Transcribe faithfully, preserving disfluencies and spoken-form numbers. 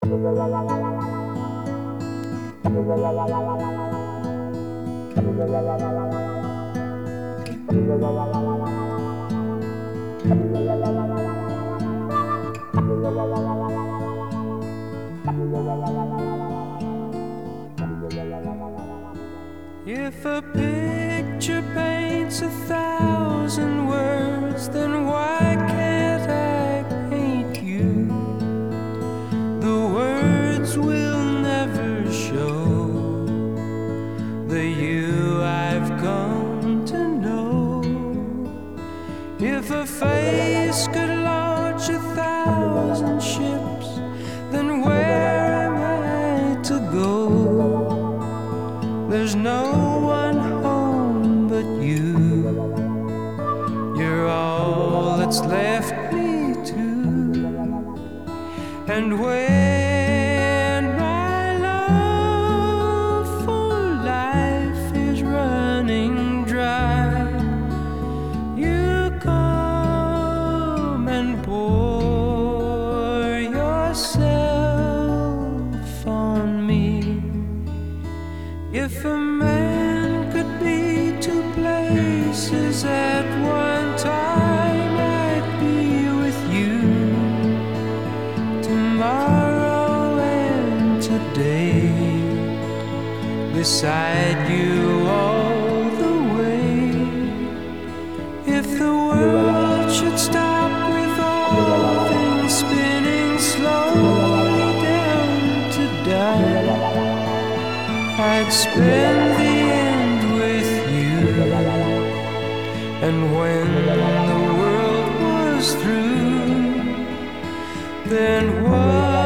If a picture paints a thousand words, then why can't I paint you? The words will never show the you I've come to know. If a face could launch a thousand ships, then where am I to go? There's no one home but you. You're all that's left me to. And when my love for life is running dry, you come and pour yourself on me. If a man could be two places at one time, I'd be with you tomorrow and today, beside you all the way. If the world should stop with all things spinning slowly down to die, I'd spend the end with you. And when the world was through, then what?